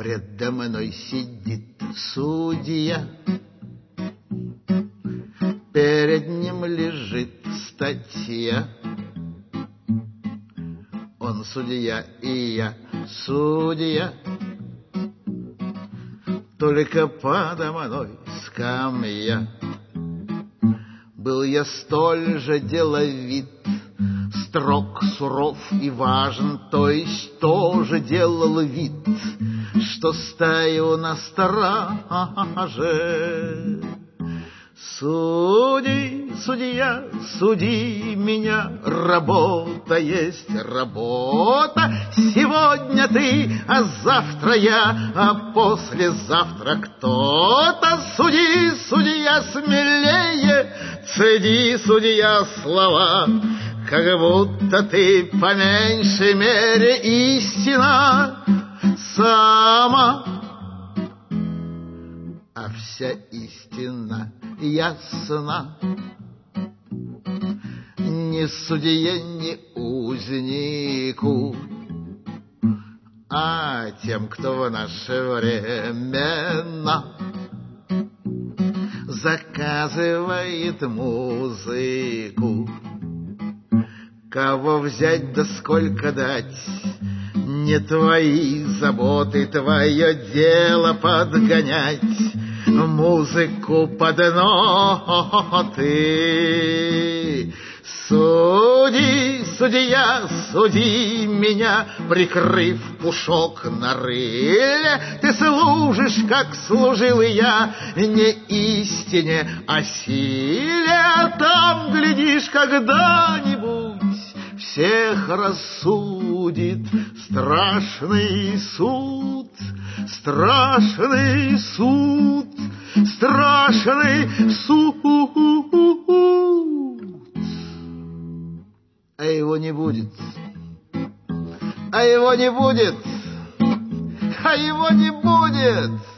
Предо мной сидит судья, перед ним лежит статья. Он судья, и я судья, только подо мной скамья. Был я столь же деловит, строг, суров и важен, то есть тоже делал вид, что стою на страже. Суди, судья, суди меня, работа есть работа. Сегодня ты, а завтра я, а послезавтра кто-то. Суди, судья, смелее, цеди, судья, слова, как будто ты по меньшей мере истина сама. А вся истина ясна ни судье, ни узнику, а тем, кто в наше время заказывает музыку. Кого взять да сколько дать, не твои заботы, твое дело подгонять музыку под ноты. Суди, судья, суди меня, прикрыв пушок на рыле. Ты служишь, как служил и я, не истине, а силе. А там, глядишь, когда-нибудь всех рассудит страшный суд, страшный суд, страшный суд. А его не будет, а его не будет, а его не будет.